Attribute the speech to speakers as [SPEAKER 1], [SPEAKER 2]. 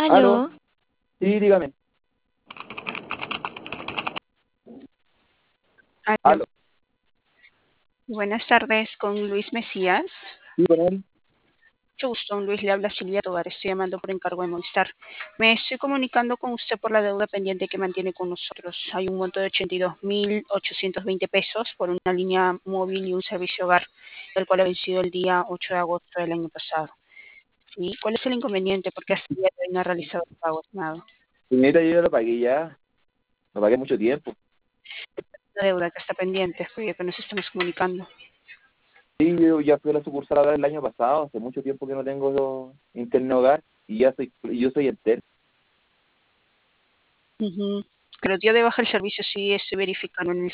[SPEAKER 1] Aló,
[SPEAKER 2] Aló,
[SPEAKER 1] sí, dígame.
[SPEAKER 2] aló.
[SPEAKER 1] Aló,
[SPEAKER 2] Buenas tardes con Luis Mesías.
[SPEAKER 1] sí, con él.
[SPEAKER 2] Mucho gusto, Luis, le habla Silvia Tovar, estoy llamando por encargo de Movistar. Me estoy comunicando con usted por la deuda pendiente que mantiene con nosotros. Hay un monto de 82.820 pesos por una línea móvil y un servicio hogar, el cual ha vencido el día 8 de agosto del año pasado. ¿Sí? ¿Cuál es el inconveniente? Porque hasta el día de hoy no ha realizado el pago, estimado.
[SPEAKER 1] Señorita, yo ya lo pagué ya. Lo pagué mucho tiempo.
[SPEAKER 2] La deuda que está pendiente, es por ello que nos estamos comunicando.
[SPEAKER 1] Sí, yo ya fui a la sucursal ahora el año pasado. Hace mucho tiempo que no tengo internet hogar y yo soy entero.
[SPEAKER 2] Ujú. Pero el día de baja el servicio sí estoy verificando en el